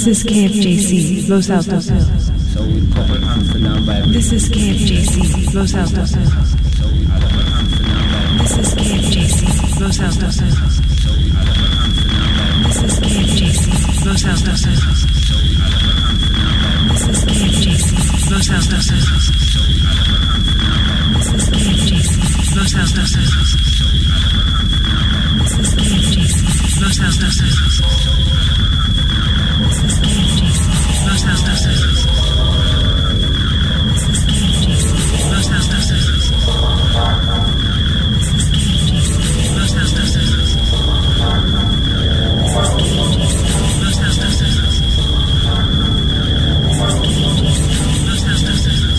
This is KFJC, Los Altos Hills. So we proper Amsterdam vibe. This is KFJC, Los Altos Hills. So we proper Amsterdam vibe. This is KFJC, Los Altos Hills. So we proper Amsterdam vibe. This is KFJC, Los Altos Hills. So we proper Amsterdam vibe. This is KFJC, Los Altos Hills. So we proper Amsterdam vibe. This is KFJC, Los Altos Hills. So we proper Amsterdam vibe. This is KFJC, Los Altos Hills. So we proper Amsterdam vibe. This is KFJC, Los Altos Hills. This is KFJC, Los Altos Hills. This is KFJC, Los Altos Hills. This is KFJC, Los Altos Hills. This is KFJC, Los Altos Hills.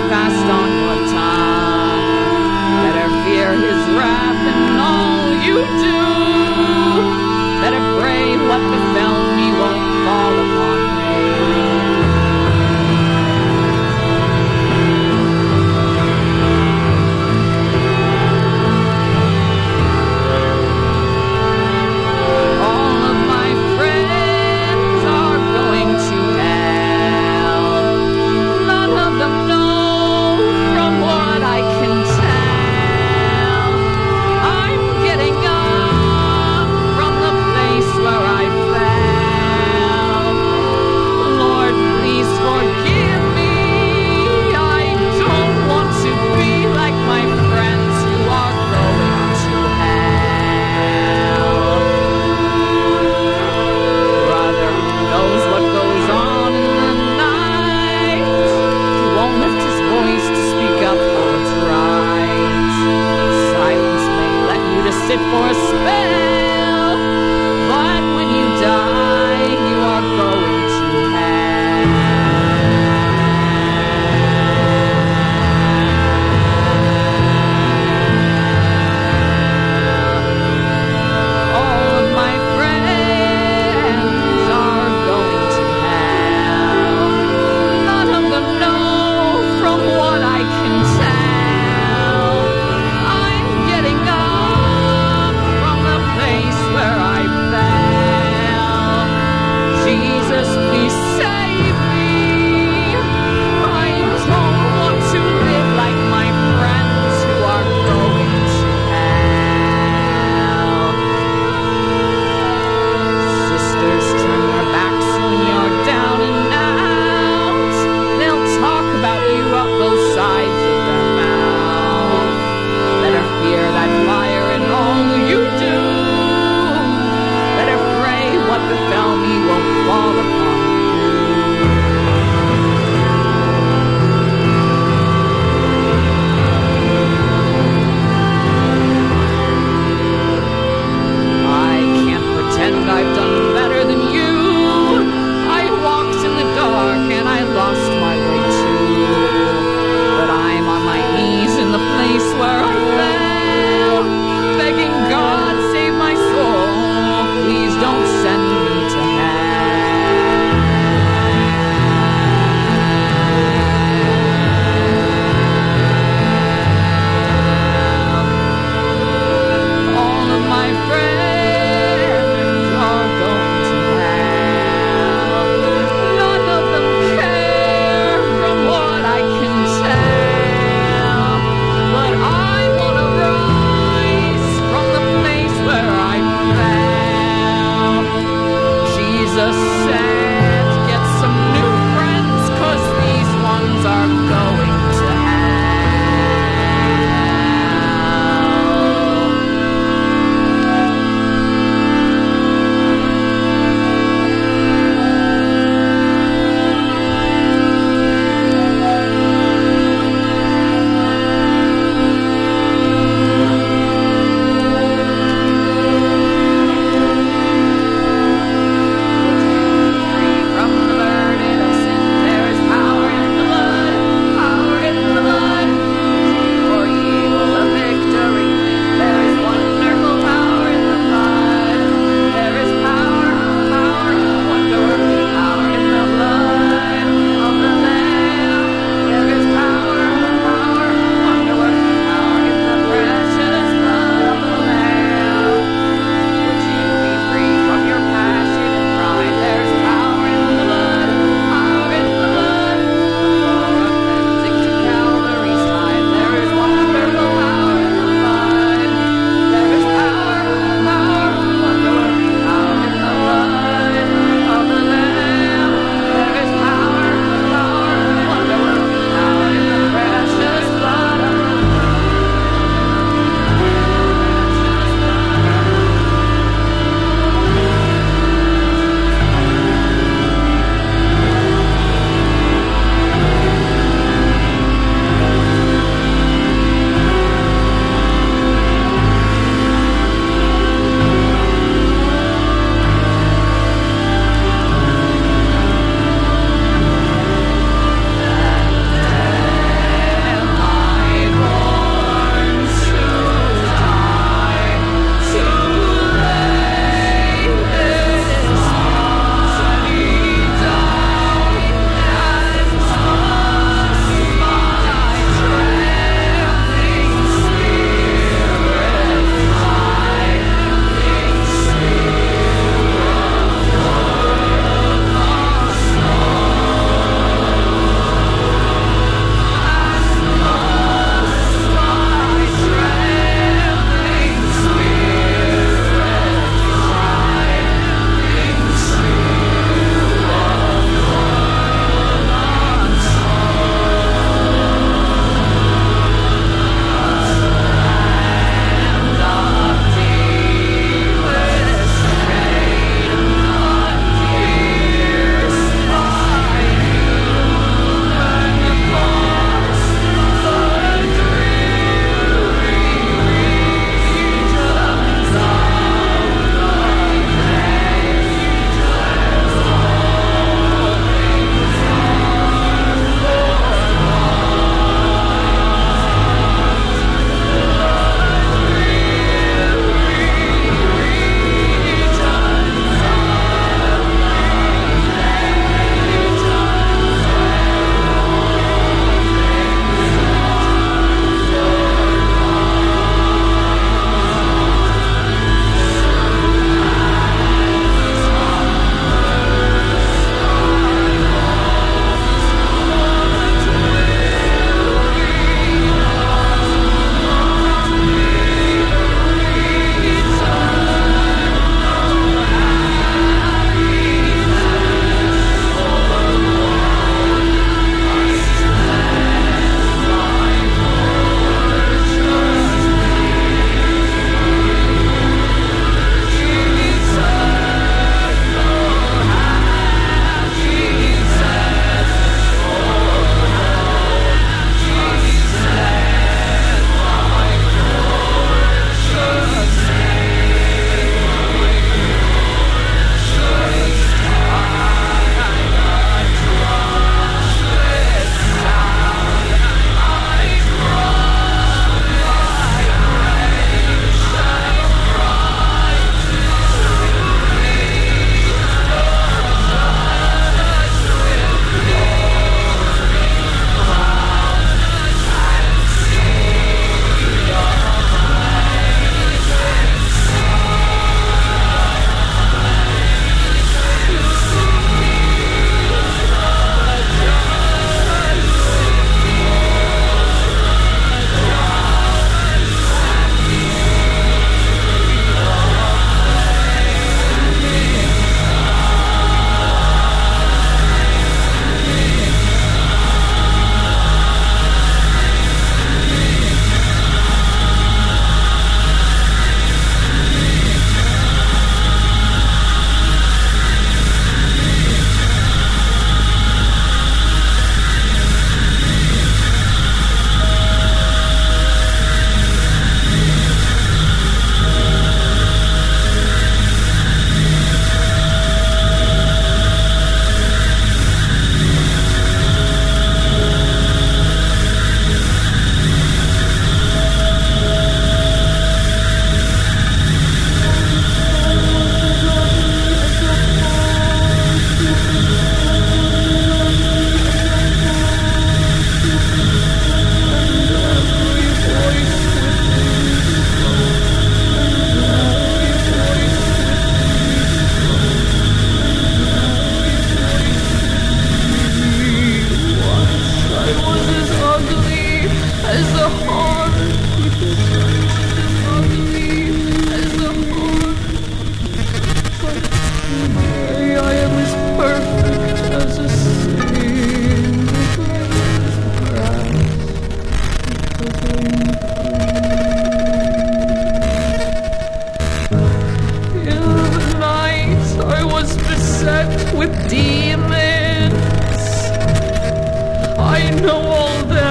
fast on your tongue. Better fear his wrath in all you do. Better pray what befell me won't fall upon me. All of my friends are going to hell. None of them know from what I can tell.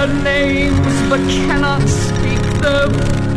their names but cannot speak them.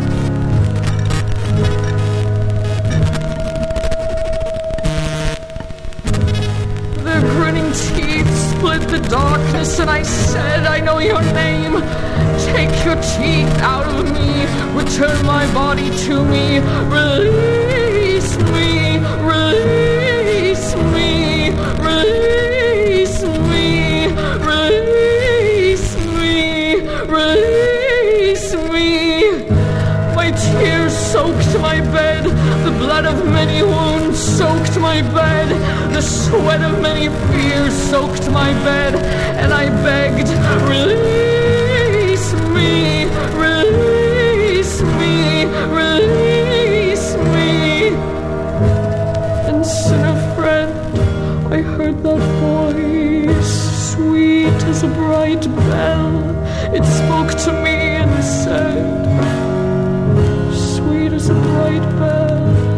Their grinning teeth split the darkness, and I said, I know your name. Take your teeth out of me, return my body to me, release me, release me, release me, release me, release me. My tears soaked my bed, the blood of many wounds soaked my bed, the sweat of many fears soaked my bed, and I begged, release me, release me, release me. And sinner friend, I heard that voice, sweet as a bright bell. It spoke to me and said, sweet as a bright bell.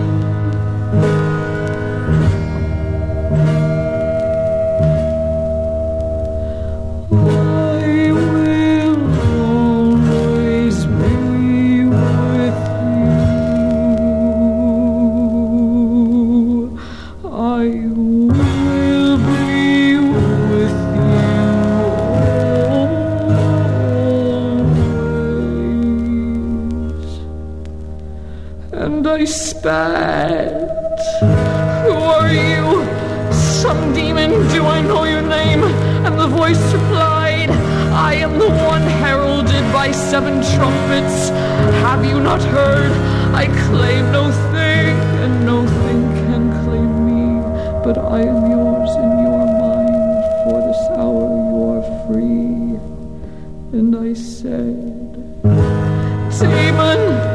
I spat. Who are you? Some demon, do I know your name? And the voice replied, I am the one heralded by 7 trumpets. Have you not heard? I claim no thing, and no thing can claim me. But I am yours in your mind. For this hour you are free. And I said, demon,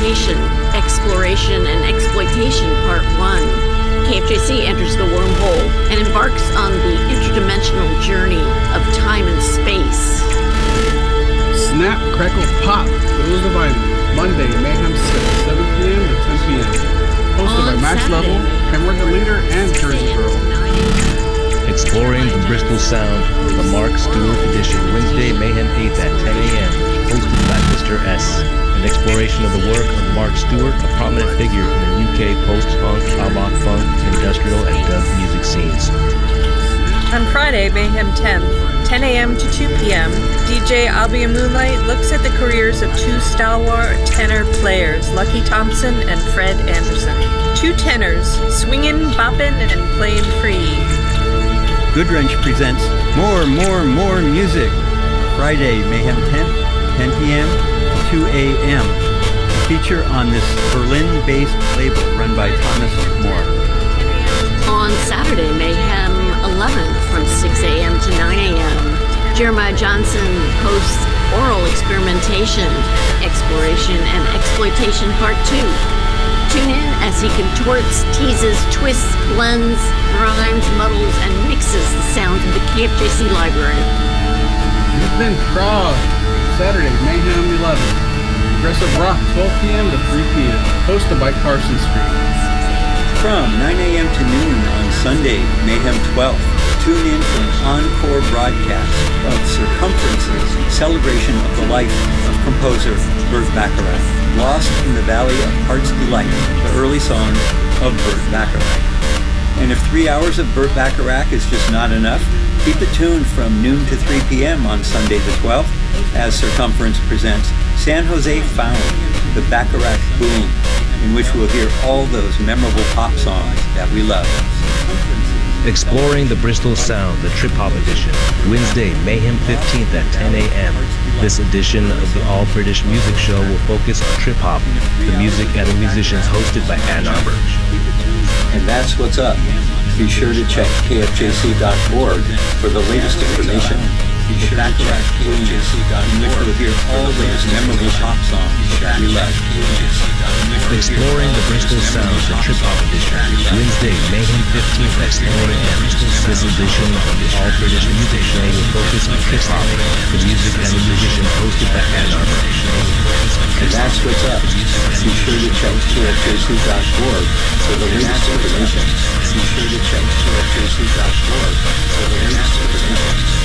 Exploitation, Exploration and Exploitation Part 1. KFJC enters the wormhole and embarks on the interdimensional journey of time and space. Snap, Crackle, Pop, Those of Ivy, Monday, Mayhem 6, 7 p.m. to 10 p.m. Hosted by Max Saturday, Level, Henry the Leader, and Jersey Girl. Exploring the Bristol Sound, the Mark Stewart edition, Wednesday, Mayhem 8th at 10 a.m., hosted by Mr. S. An exploration of the work of Mark Stewart, a prominent figure in the UK post-punk, avant funk, industrial, and dub music scenes. On Friday, Mayhem 10th, 10 a.m. to 2 p.m., DJ Albion Moonlight looks at the careers of two stalwart tenor players, Lucky Thompson and Fred Anderson. Two tenors, swingin', boppin', and playin' free. Goodwrench presents More Music. Friday, Mayhem 10th, 10 p.m. to 2 a.m. Feature on this Berlin-based label run by Thomas Moore. On Saturday, Mayhem 11th from 6 a.m. to 9 a.m., Jeremiah Johnson hosts Oral Experimentation, Exploration and Exploitation Part 2. Tune in as he contorts, teases, twists, blends, grinds, muddles, and mixes the sounds of the KFJC library. You've been Prague, Saturday, Mayhem 11. Progressive Rock, 12 p.m. to 3 p.m. Hosted by Carson Street. From 9 a.m. to noon on Sunday, Mayhem 12th, tune in for an encore broadcast of Circumference's celebration of the life of composer Burt Bacharach. Lost in the Valley of Heart's Delight, the early songs of Burt Bacharach. And if 3 hours of Burt Bacharach is just not enough, keep it tuned from noon to 3 p.m. on Sunday the 12th as Circumference presents San Jose Found, the Bacharach Boom, in which we'll hear all those memorable pop songs that we love. Exploring the Bristol Sound, the Trip Hop edition, Wednesday, Mayhem 15th at 10 a.m. This edition of the All-British Music Show will focus on trip hop, the music and the musicians, hosted by Ann Arbor. And that's what's up. Be sure to check kfjc.org for the latest information. Be sure to check kfjc.org to hear all those memorable pop songs that we love. Exploring the Bristol Sound, the Trip Hop edition, Wednesday, Mayhem 15th at 10 a.m. This edition of the All-British Music Show will focus on trip hop, the music and the musicians, hosted by Ann Arbor. And that's what's up. Be sure to check kfjc.org for the latest information. Be sure to check kfjc.org for the latest information.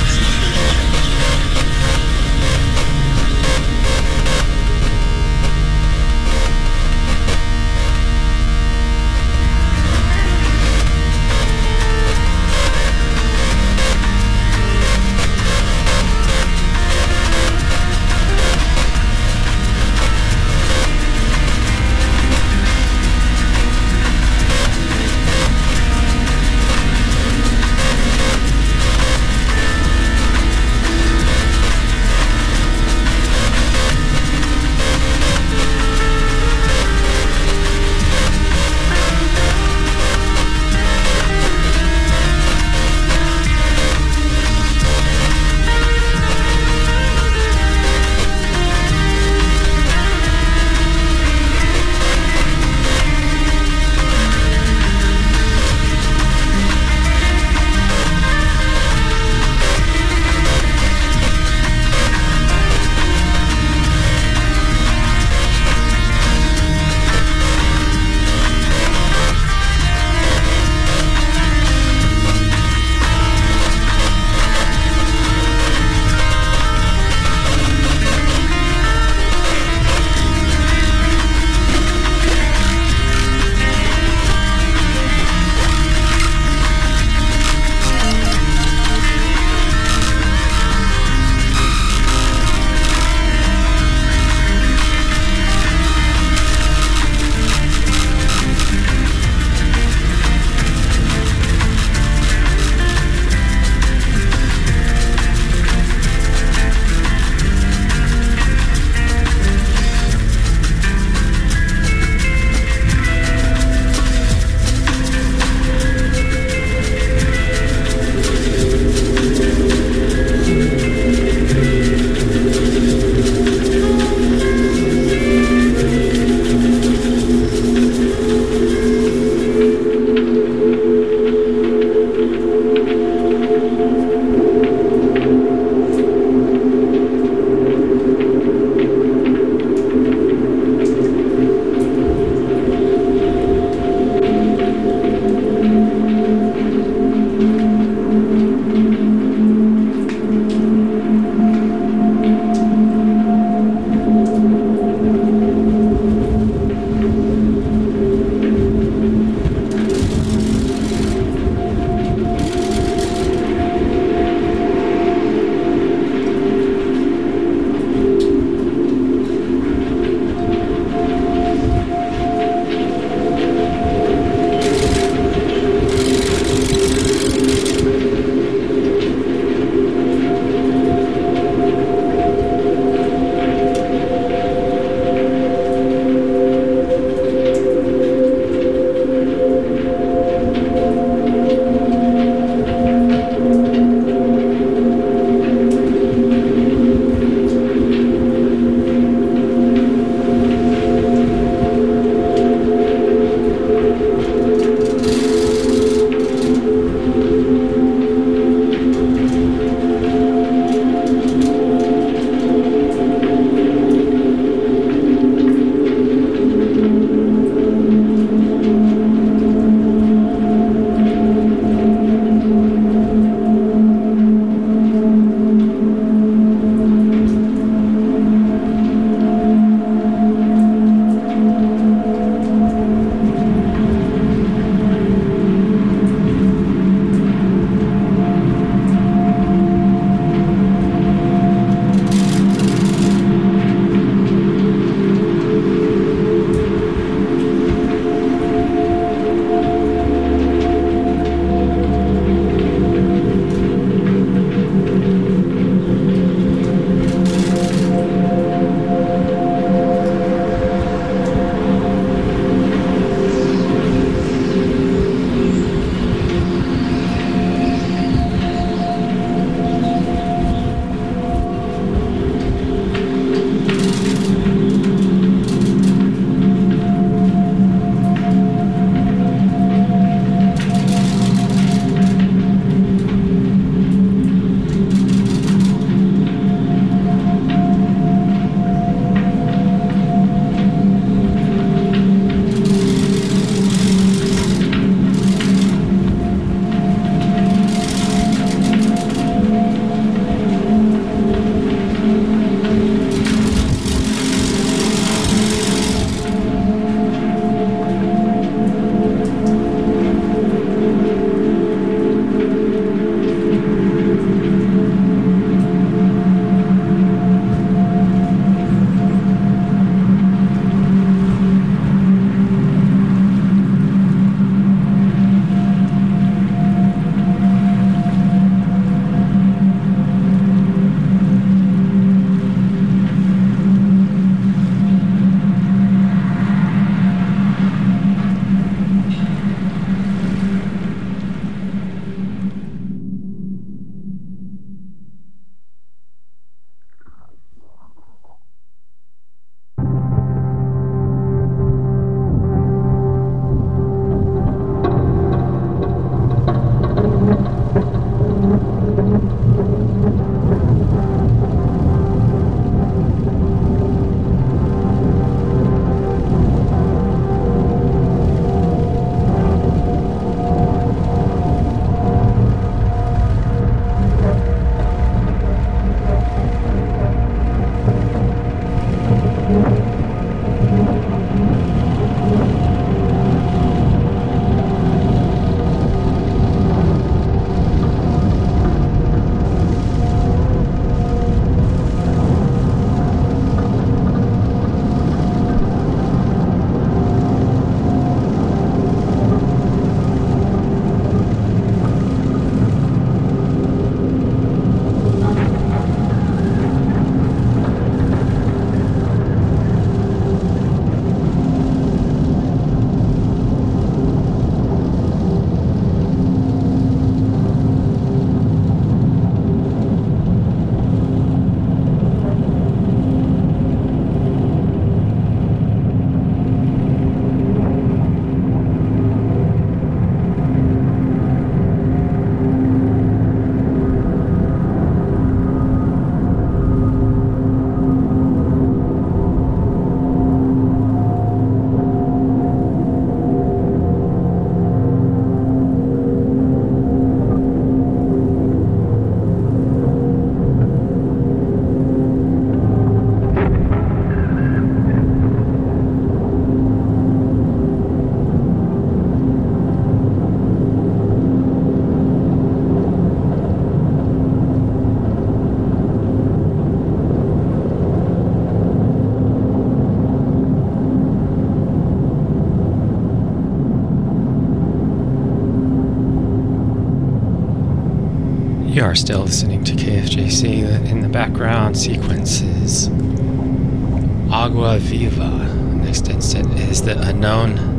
You are still listening to KFJC. In the background sequences Agua Viva. Next instant is The Unknown.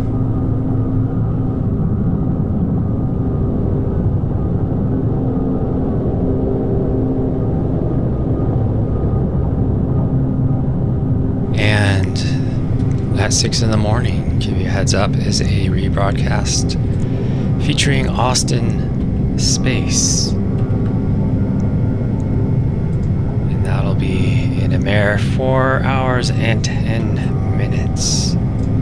At 6 in the morning, give you a heads up, is a rebroadcast featuring Austin Space. And that'll be in a mere 4 hours and 10 minutes.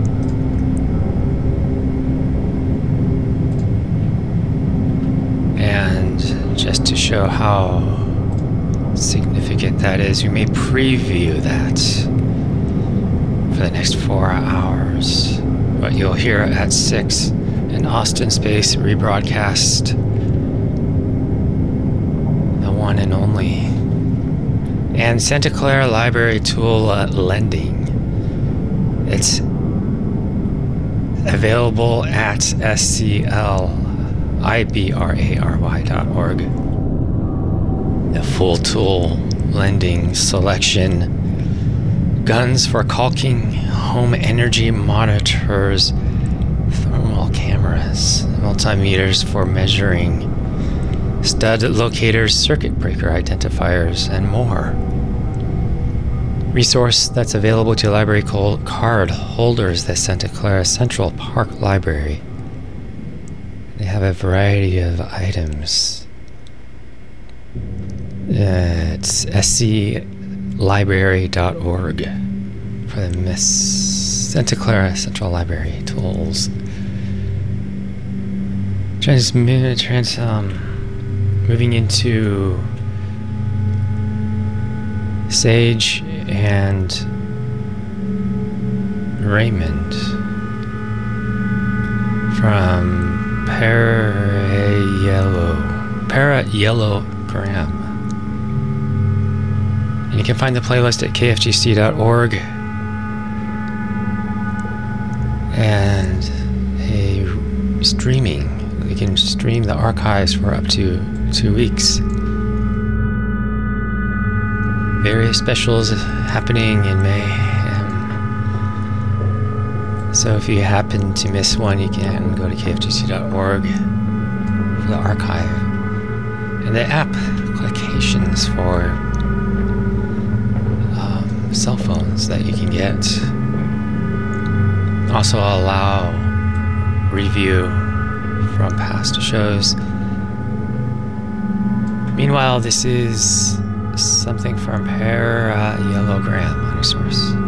And just to show how significant that is, we may preview that for the next 4 hours. But you'll hear at 6 an Austin Space rebroadcast, the one and only. And Santa Clara Library Tool Lending. It's available at sclibray.org. The full tool lending selection. Guns for caulking, home energy monitors, thermal cameras, multimeters for measuring, stud locators, circuit breaker identifiers, and more. Resource that's available to library card holders, the Santa Clara Central Park Library. They have a variety of items. It's sclibrary.org for the Santa Clara Central Library tools. Moving into Sage and Raymond from Parallelogram. And you can find the playlist at kfgc.org. And you can stream the archives for up to 2 weeks. Various specials happening in May. So if you happen to miss one, you can go to kfgc.org for the archive. And the applications for cell phones that you can get also allow review from past shows. Meanwhile, this is something from Parallelogram on a source.